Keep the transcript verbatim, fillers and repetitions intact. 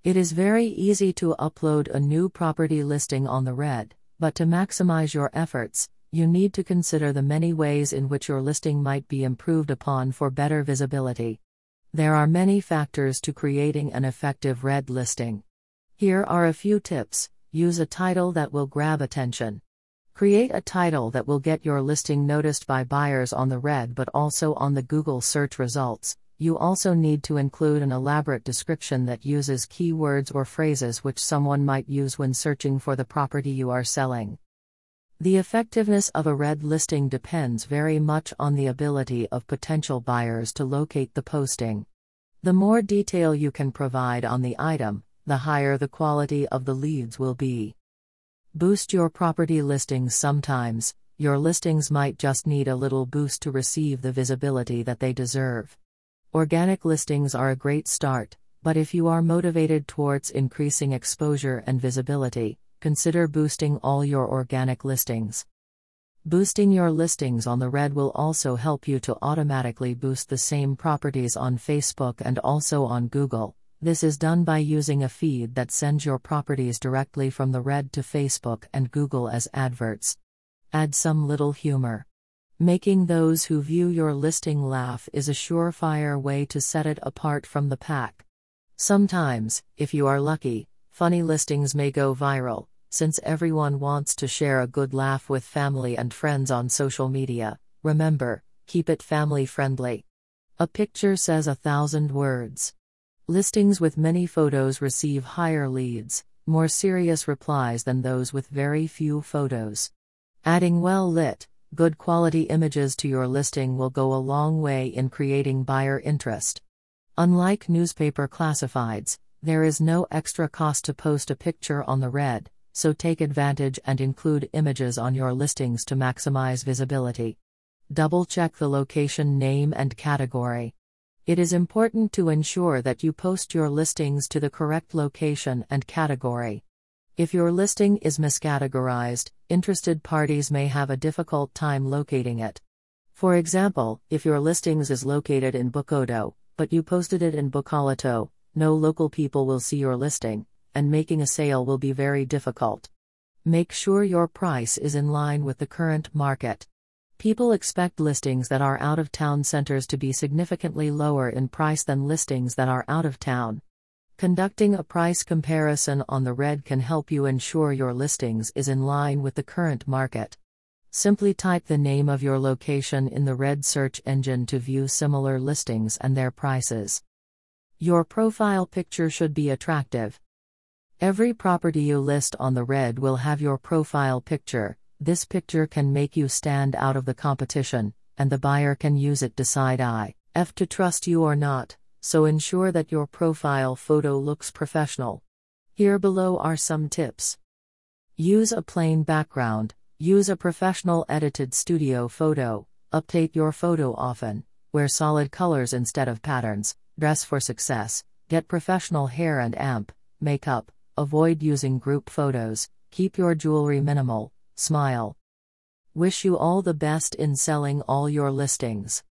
It is very easy to upload a new property listing on the Red, but to maximize your efforts, you need to consider the many ways in which your listing might be improved upon for better visibility. There are many factors to creating an effective Red listing. Here are a few tips. Use a title that will grab attention. Create a title that will get your listing noticed by buyers on the Red but also on the Google search results. You also need to include an elaborate description that uses keywords or phrases which someone might use when searching for the property you are selling. The effectiveness of a Red listing depends very much on the ability of potential buyers to locate the posting. The more detail you can provide on the item, the higher the quality of the leads will be. Boost your property listings. Sometimes, your listings might just need a little boost to receive the visibility that they deserve. Organic listings are a great start, but if you are motivated towards increasing exposure and visibility, consider boosting all your organic listings. Boosting your listings on the Red will also help you to automatically boost the same properties on Facebook and also on Google. This is done by using a feed that sends your properties directly from the Red to Facebook and Google as adverts. Add some little humor. Making those who view your listing laugh is a surefire way to set it apart from the pack. Sometimes, if you are lucky, funny listings may go viral, since everyone wants to share a good laugh with family and friends on social media. Remember, keep it family friendly. A picture says a thousand words. Listings with many photos receive higher leads, more serious replies than those with very few photos. Adding well-lit, good quality images to your listing will go a long way in creating buyer interest. Unlike newspaper classifieds, there is no extra cost to post a picture on the Red, so take advantage and include images on your listings to maximize visibility. Double-check the location name and category. It is important to ensure that you post your listings to the correct location and category. If your listing is miscategorized, interested parties may have a difficult time locating it. For example, if your listings is located in Bukodo, but you posted it in Bukalito, no local people will see your listing, and making a sale will be very difficult. Make sure your price is in line with the current market. People expect listings that are out of town centers to be significantly lower in price than listings that are out of town. Conducting a price comparison on the Red can help you ensure your listings is in line with the current market. Simply type the name of your location in the Red search engine to view similar listings and their prices. Your profile picture should be attractive. Every property you list on the Red will have your profile picture. This picture can make you stand out of the competition, and the buyer can use it to decide if to trust you or not, so ensure that your profile photo looks professional. Here below are some tips. Use a plain background, use a professional edited studio photo, update your photo often, wear solid colors instead of patterns, dress for success, get professional hair and amp, makeup, avoid using group photos, keep your jewelry minimal. Smile. Wish you all the best in selling all your listings.